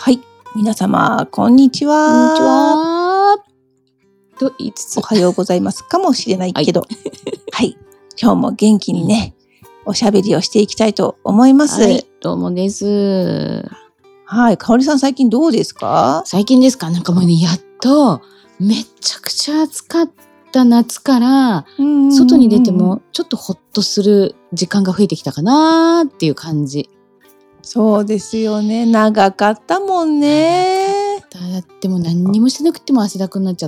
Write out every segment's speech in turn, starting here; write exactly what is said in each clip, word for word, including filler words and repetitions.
はい、皆様こんにちは。 こんにちは。と言いつつおはようございますかもしれないけど、はい、はい、今日も元気にね、うん、おしゃべりをしていきたいと思います。 はい、どうもです。 はい、かおりさん最近どうですか？ 最近ですか？なんかもうね、やっとめちゃくちゃ暑かった夏から外に出てもちょっとほっとする時間が増えてきたかなっていう感じ。 そうですよね、長かったもんね。 だってもう何にもしてなくても汗だくになっちゃって、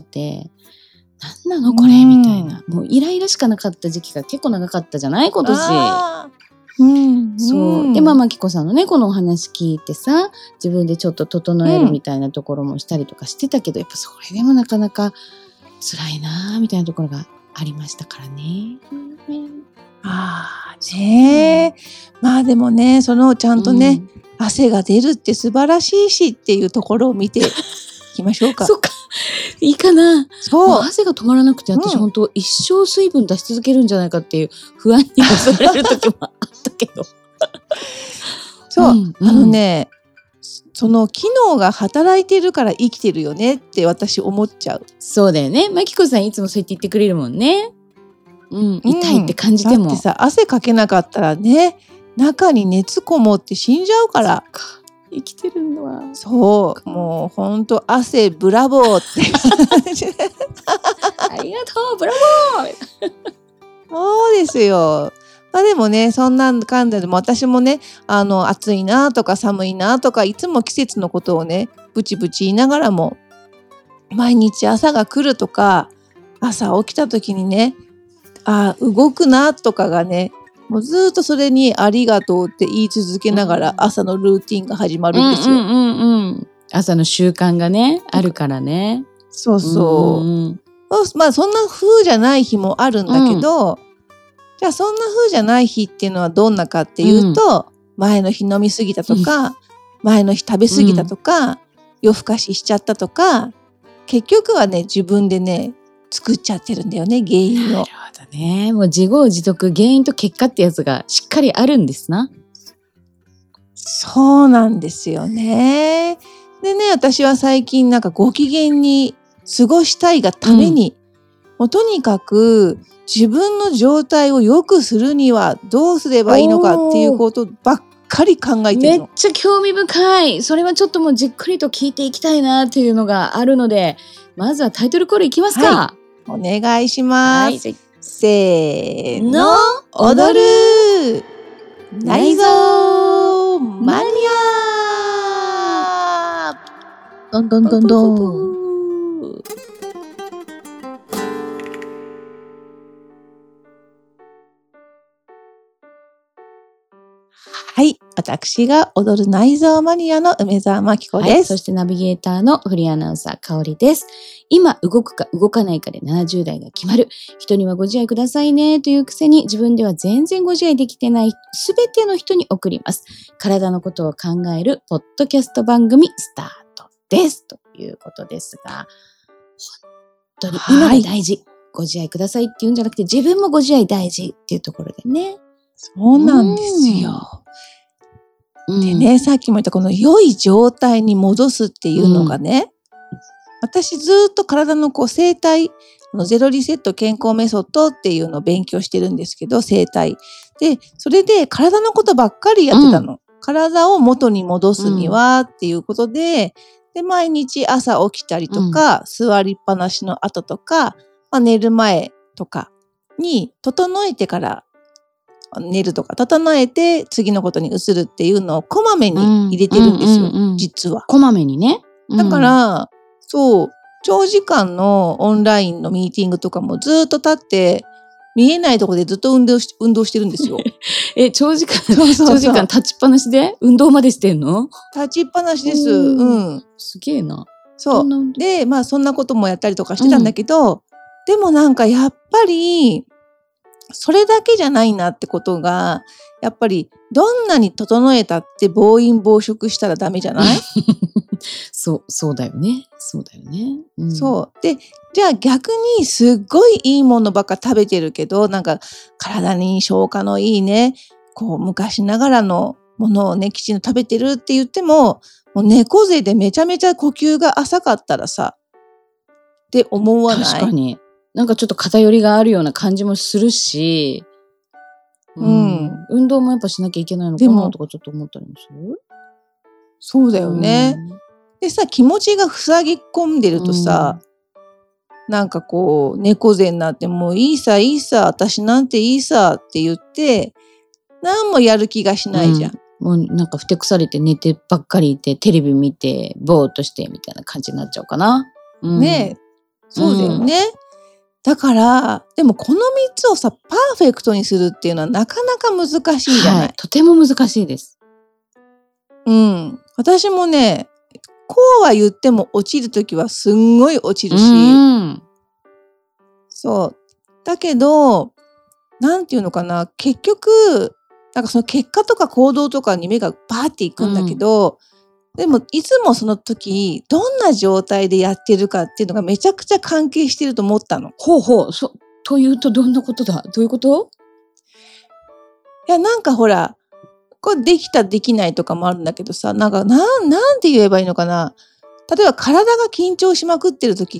なんなのこれみたいな、もうイライラしかなかった時期が結構長かったじゃない今年。 うんうん、 そうで、まあまきこさんのねこのお話聞いてさ、自分でちょっと整えるみたいなところもしたりとかしてたけど、うん、やっぱそれでもなかなか辛いなみたいなところがありましたからね。うん、 ああね、まあでもね、そのちゃんとね、うん、汗が出るって素晴らしいしっていうところを見ていきましょうか。 そっか、いいかな。 そう、 汗が止まらなくて私、うん、本当一生水分出し続けるんじゃないかっていう不安に襲われる時もあったけどそう、うんうん、あのね、その機能が働いてるから生きてるよねって私思っちゃう。 そうだよね、まきこさんいつもそうやって言ってくれるもんね。うん、痛いって感じても、 だってさ、汗かけなかったらね、中に熱こもって死んじゃうから。 生きてるのはそう、もうほんと汗ブラボーってありがとうブラボーそうですよ。まあでもね、そんなんかんだでも私もね、あの暑いなとか寒いなとかいつも季節のことをねブチブチ言いながらも、毎日朝が来るとか朝起きた時にね、あ動くなとかがね、もうずっとそれにありがとうって言い続けながら朝のルーティンが始まるんですよ。 うんうんうんうん、朝の習慣がねあるからね。 そうそう。うんうん、まあそんな風じゃない日もあるんだけど、うん、じゃあそんな風じゃない日っていうのはどんなかっていうと、うん、前の日飲み過ぎたとか、うん、前の日食べ過ぎたとか、うん、夜更かししちゃったとか、結局はね自分でね作っちゃってるんだよね、原因を。 なるほどね。もう自業自得、原因と結果ってやつがしっかりあるんですな。 そうなんですよね。でね、私は最近なんかご機嫌に過ごしたいがために、うん、もうとにかく自分の状態を良くするにはどうすればいいのかっていうことばっかり考えてるの。 めっちゃ興味深い。それはちょっともうじっくりと聞いていきたいなっていうのがあるので、まずはタイトルコールいきますか。 はい、お願いします。はい、せーの、 踊る内臓マニア。どんどんどんどん。はい、私が踊る内臓マニアの梅澤真紀子です、はい。 そしてナビゲーターのフリーアナウンサー香織です。今動くか動かないかでななじゅう代が決まる。人にはご自愛くださいねというくせに自分では全然ご自愛できてないすべての人に送ります。体のことを考えるポッドキャスト番組スタートです。ということですが、本当に今が大事。はい、ご自愛くださいって言うんじゃなくて自分もご自愛大事っていうところでね。 そうなんですよ。うん、でね、さっきも言ったこの良い状態に戻すっていうのがね、うん、私ずっと体のこう生態のゼロリセット健康メソッドっていうのを勉強してるんですけど、生態でそれで体のことばっかりやってたの、うん、体を元に戻すにはっていうことで、で毎日朝起きたりとか、うん、座りっぱなしの後とか、まあ、寝る前とかに整えてから寝るとか整えて次のことに移るっていうのをこまめに入れてるんですよ、うんうんうん、実は。 こまめにね。 うん、だからそう長時間のオンラインのミーティングとかもずっと立って見えないところでずっと運動し、運動してるんですよ。 え、長時間そうそうそう長時間立ちっぱなしで運動までしてんの？ 立ちっぱなしです。うん。 すげえな。 そうでまあそんなこともやったりとかしてたんだけど、うん、でもなんかやっぱりそれだけじゃないなってことがやっぱりどんなに整えたって暴飲暴食したらダメじゃないそうそうだよねそうだよね、 うん、そうでじゃあ逆にすっごいいいものばっか食べてるけどなんか体に消化のいいねこう昔ながらのものをね、きちんと食べてるって言っても、もう猫背でめちゃめちゃ呼吸が浅かったらさ、って思わない？ 確かに。なんかちょっと偏りがあるような感じもするし、 うん。 運動もやっぱしなきゃいけないのかなとかちょっと思ったりもする？ そうだよね。でさ、気持ちが塞ぎ込んでるとさ、なんかこう、猫背になって、もういいさ、いいさ、私なんていいさって言って、何もやる気がしないじゃん。 うん、もうなんかふてくされて寝てばっかりいて、テレビ見て、ぼーっとしてみたいな感じになっちゃうかな。うん、 ねえ。そうだよね。うん、だから、でもこのみっつをさ、パーフェクトにするっていうのはなかなか難しいじゃない？はい、 とても難しいです。 うん。私もね、こうは言っても落ちるときはすんごい落ちるし、うん、そう。だけど、なんていうのかな、結局、なんかその結果とか行動とかに目がバーっていくんだけど、うん、でもいつもその時、どんな状態でやってるかっていうのがめちゃくちゃ関係してると思ったの。 ほうほう。そ、というとどんなことだ？どういうこと？ いや、なんかほら、これできたできないとかもあるんだけどさ、なんかなん、なんて言えばいいのかな。例えば体が緊張しまくってる時って、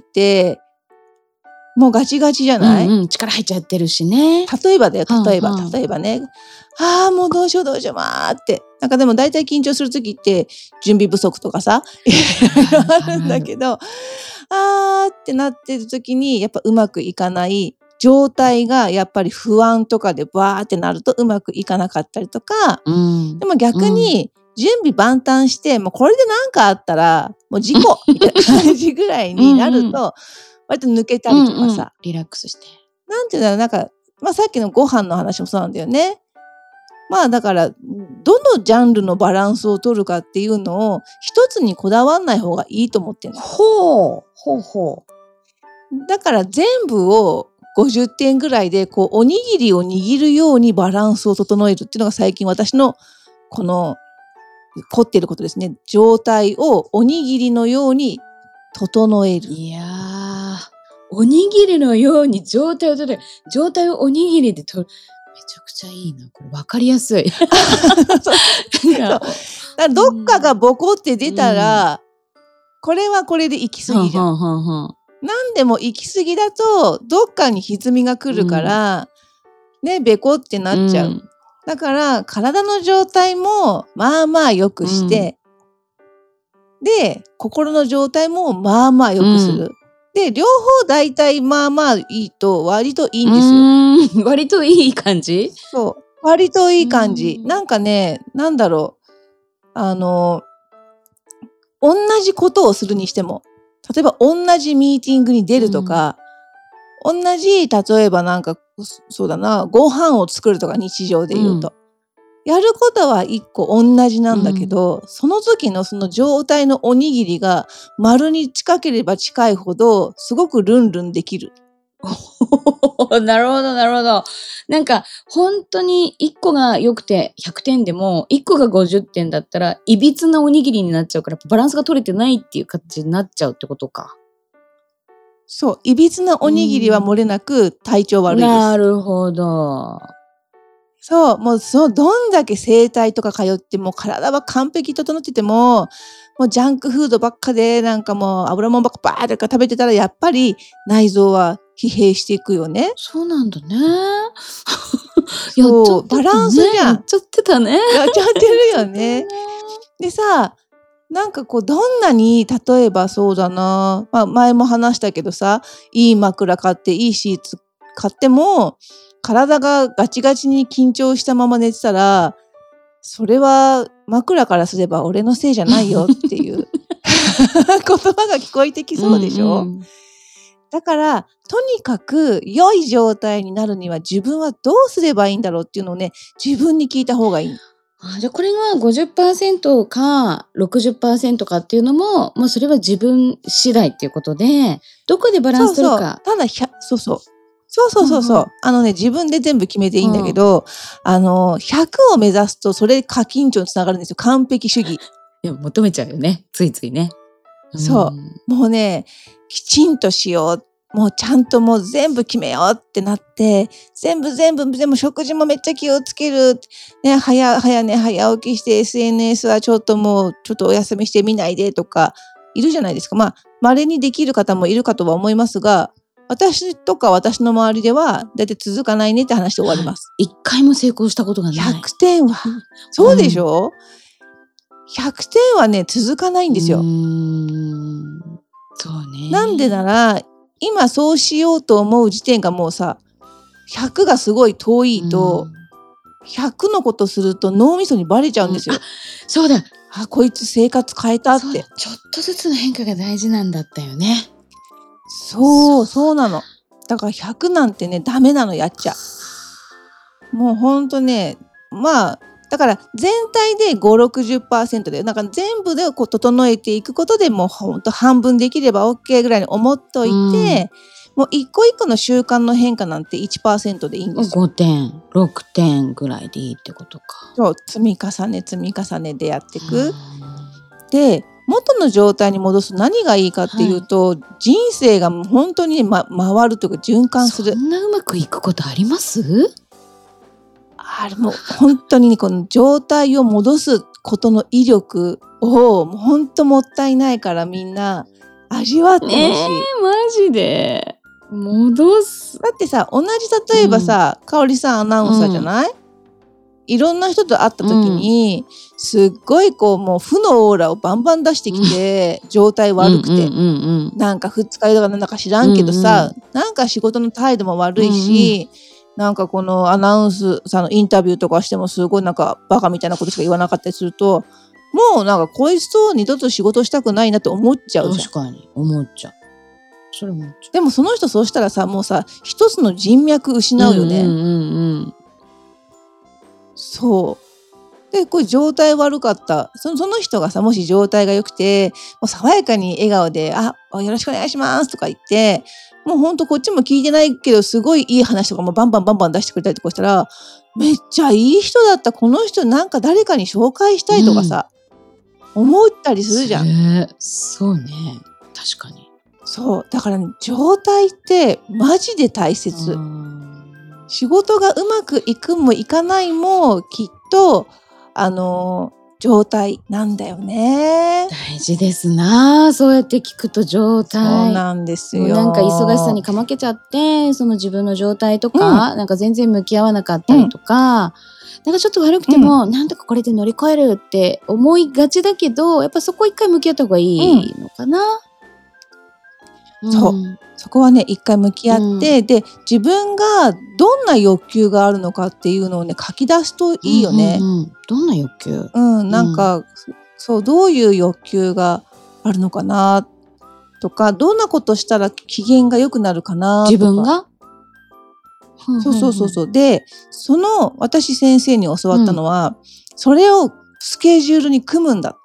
もうガチガチじゃない？ うんうん、力入っちゃってるしね。 例えばだよ、例えば、はんはん例えばね。ああ、もうどうしようどうしよう、まーって。なんかでも大体緊張する時って準備不足とかさ、いろいろあるんだけど、あーってなってる時にやっぱうまくいかない状態がやっぱり不安とかでバーってなるとうまくいかなかったりとか、うん、でも逆に準備万端して、もうこれで何かあったらもう事故みたいな感じぐらいになると割と抜けたりとかさ、うんうん、 リラックスして。 なんていうんだろう、なんか、まあさっきのご飯の話もそうなんだよね。まあだから、どのジャンルのバランスを取るかっていうのを一つにこだわんない方がいいと思ってるの。 ほう、ほうほう。だから全部をごじゅってんぐらいで、こう、おにぎりを握るようにバランスを整えるっていうのが最近私のこの凝っていることですね。状態をおにぎりのように整える。 いやー、おにぎりのように状態を取る。状態をおにぎりで取る。めちゃくちゃいいな。これ分かりやすい。 そうどっかがボコって出たら、うん、これはこれで行き過ぎじゃん。はんはんはん何でも行き過ぎだと、どっかに歪みが来るから、うん、ね、ベコってなっちゃう。うん、だから、体の状態も、まあまあ良くして、うん、で、心の状態もまあまあ良くする。うん、で、両方大体まあまあいいと、割といいんですよ。 割といい感じ？ そう。割といい感じ。なんかね、なんだろう。あの、同じことをするにしても、例えば同じミーティングに出るとか、うん、同じ、例えばなんか、そうだな、ご飯を作るとか日常で言うと。うん、やることは一個同じなんだけど、うん、その時のその状態のおにぎりが丸に近ければ近いほど、すごくルンルンできる。 なるほど、なるほど。なんか、本当にいっこが良くてひゃくてんでも、いっこがごじゅってんだったら、いびつなおにぎりになっちゃうから、バランスが取れてないっていう形になっちゃうってことか。 そう、いびつなおにぎりは漏れなく体調悪いです。 なるほど。 そう、もうそう、どんだけ整体とか通っても、体は完璧整ってても、もうジャンクフードばっかで、なんかもう油もんばっかバーって食べてたら、やっぱり内臓は疲弊していくよね。 そうなんだね。 そう、バランスじゃん。 やっちゃってたね。 やっちゃってるよね。でさ、なんかこう、どんなに、例えばそうだな、まあ前も話したけどさ、いい枕買って、いいシーツ買っても、体がガチガチに緊張したまま寝てたら、それは枕からすれば俺のせいじゃないよっていう言葉が聞こえてきそうでしょ、うんうん、だからとにかく良い状態になるには自分はどうすればいいんだろうっていうのをね、自分に聞いた方がいい。 あ、じゃあこれが ごじゅっパーセント か ろくじゅっパーセント かっていうのも、まあそれは自分次第っていうことで、どこでバランス取るか。 そうそう、ただひゃそうそうそうそうそうそう、うんうん、あのね、自分で全部決めていいんだけど、うん、あのひゃくを目指すとそれ過緊張につながるんですよ。完璧主義。いや、求めちゃうよね、ついついね。 そう、うん、もうね、きちんとしよう、 もうちゃんともう全部決めようってなって、全部全部、でも食事もめっちゃ気をつける。ね、早、早寝早起きして エスエヌエス はちょっともうちょっとお休みしてみないでとか、いるじゃないですか。まあ、稀にできる方もいるかとは思いますが、私とか私の周りでは、だいたい続かないねって話で終わります。 一回も成功したことがない。 ひゃくてんは、そうでしょ、うん、ひゃくてんはね、続かないんですよ。 うーん、そうね。 なんでなら、今そうしようと思う時点がもうさ、ひゃくがすごい遠いと、ひゃくのことすると脳みそにバレちゃうんですよ。 うん、あ、そうだ。 あ、こいつ生活変えたって。 ちょっとずつの変化が大事なんだったよね。 そう、そうなの。だからひゃくなんてね、ダメなの、やっちゃ。もうほんとね、まあ、だから全体でご、ろくじゅっパーセントで、なんか全部でこう整えていくことでもうほんと半分できれば OK ぐらいに思っといて、うん、もう一個一個の習慣の変化なんて いちパーセント でいいんですよ。 ごてん、ろくてんぐらいでいいってことか。 そう、積み重ね積み重ねでやっていく。で、元の状態に戻す何がいいかっていうと、はい、人生が本当に、ま、回るというか循環する。 そんなうまくいくことあります？ あれもう本当にこの状態を戻すことの威力をもう本当もったいないからみんな味わってほしい。 えー、マジで戻す。 だってさ、同じ例えばさ、かおりさんアナウンサーじゃない？うん、いろんな人と会った時に、うん、すっごいこうもう負のオーラをバンバン出してきて、うん、状態悪くて、うんうんうんうん、なんか二日酔いとかなんだか知らんけどさ、うんうん、なんか仕事の態度も悪いし、うんうん、なんかこのアナウンスさんのインタビューとかしてもすごいなんかバカみたいなことしか言わなかったりすると、もうなんかこいつと二度と仕事したくないなって思っちゃうじゃん。 確かに思っちゃう。それ思っちゃう。 でもその人そうしたらさ、もうさ一つの人脈失うよね。 うんうんうんうん、 そうで、これ状態悪かったその、その人がさ、もし状態が良くてもう爽やかに笑顔であよろしくお願いしますとか言って、もうほんとこっちも聞いてないけどすごいいい話とかもバンバンバンバン出してくれたりとかしたら、めっちゃいい人だった、この人なんか誰かに紹介したいとかさ、うん、思ったりするじゃん。 えー、そうね、確かに。 そうだから、ね、状態ってマジで大切。仕事がうまくいくもいかないもきっとあの状態なんだよね。 大事ですな。そうやって聞くと状態。 そうなんですよ。 なんか忙しさにかまけちゃってその自分の状態とか、うん、なんか全然向き合わなかったりとか、うん、なんかちょっと悪くても、うん、なんとかこれで乗り越えるって思いがちだけど、やっぱそこ一回向き合った方がいいのかな。 うん、そう、そこはね一回向き合って、うん、で自分がどんな欲求があるのかっていうのをね書き出すといいよね。 うんうんうん、どんな欲求？ うん、なんか、うん、そうどういう欲求があるのかなとか、どんなことしたら機嫌が良くなるかなとか。 自分が？ そうそうそうそう。で、その私先生に教わったのは、うん、それをスケジュールに組むんだって。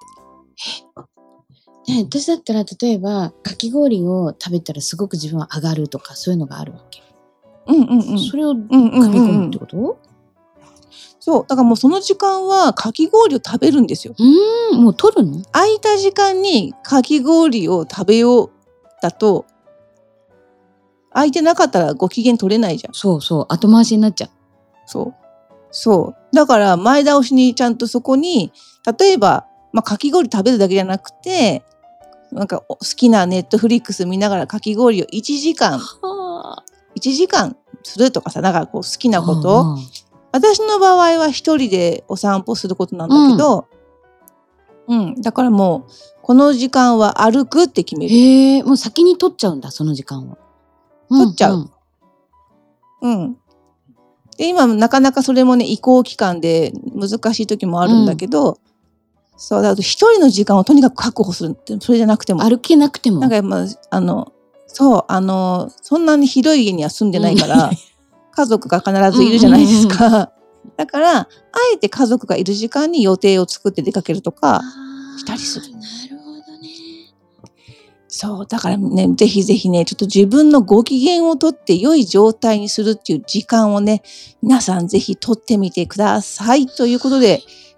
ね、私だったら例えばかき氷を食べたらすごく自分は上がるとかそういうのがあるわけ。 うんうんうん。 それを組み込むってこと？うんうんうん、 そうだからもうその時間はかき氷を食べるんですよ。 うーん、もう取るの？ 空いた時間にかき氷を食べようだと、空いてなかったらご機嫌取れないじゃん。 そうそう、後回しになっちゃう。 そうそうだから前倒しにちゃんとそこに、例えば、まあ、かき氷食べるだけじゃなくて、なんか好きなネットフリックス見ながらかき氷をいちじかんいちじかんするとかさ、なんかこう好きなこと、うんうん、私の場合は一人でお散歩することなんだけど、うん、うん、だからもうこの時間は歩くって決める。 へえ、もう先に取っちゃうんだ、その時間を。 取っちゃう。うん、うん、で今なかなかそれもね移行期間で難しい時もあるんだけど、うん、そうだと一人の時間をとにかく確保するって、それじゃなくても歩けなくてもなんか、まあ、あのそうあのそんなに広い家には住んでないから、うん、家族が必ずいるじゃないですか、うんうんうん、だからあえて家族がいる時間に予定を作って出かけるとかしたりする。 なるほどね。 そうだからね、ぜひぜひね、ちょっと自分のご機嫌をとって良い状態にするっていう時間をね、皆さんぜひとってみてくださいということで、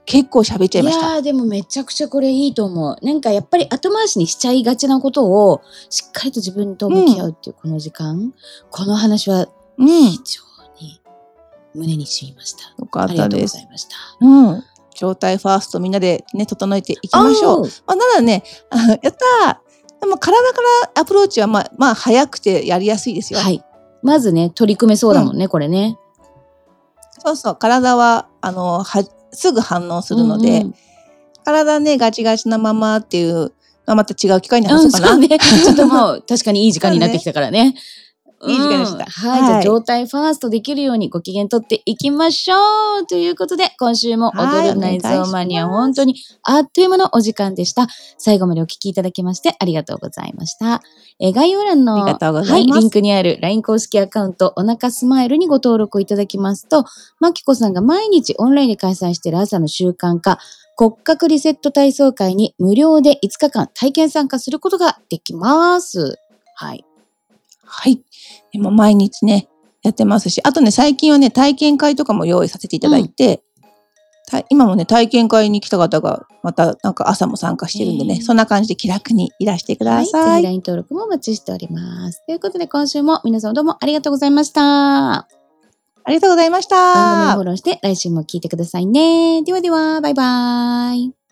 結構喋っちゃいました。 いやーでもめちゃくちゃこれいいと思う。なんかやっぱり後回しにしちゃいがちなことをしっかりと自分と向き合うっていうこの時間、うん、この話は非常に胸に染みました。 よかったです。 ありがとうございました。 うん。状態ファーストみんなでね、整えていきましょう。まあ、ならね、やったー。でも体からアプローチはまあ、まあ、早くてやりやすいですよ。 はい。まずね、取り組めそうだもんね、うん、これね。 そうそう、体は、あの、は、すぐ反応するので、うんうん、体ね、ガチガチなままっていう、まあ、また違う機会に話そうかな。 うん、そうね。ちょっともう、確かにいい時間になってきたからね。 いい時間でした。うん、 はい。じゃあ、状態ファーストできるようにご機嫌取っていきましょうということで、今週も踊る内臓マニア、本当にあっという間のお時間でした。最後までお聞きいただきましてありがとうございました。え概要欄の、はい、リンクにある ライン 公式アカウント、お腹スマイルにご登録いただきますと、まきこさんが毎日オンラインで開催している朝の習慣化、骨格リセット体操会に無料でいつかかん体験参加することができます。はい。 はい。でも毎日ね、やってますし、あとね、最近はね、体験会とかも用意させていただいて、うん、今もね、体験会に来た方が、またなんか朝も参加してるんでね、そんな感じで気楽にいらしてください。 はい。ぜひ ライン 登録もお待ちしております。ということで、今週も皆さんどうもありがとうございました。 ありがとうございました。 番組をフォローして来週も聞いてくださいね。ではでは、バイバーイ。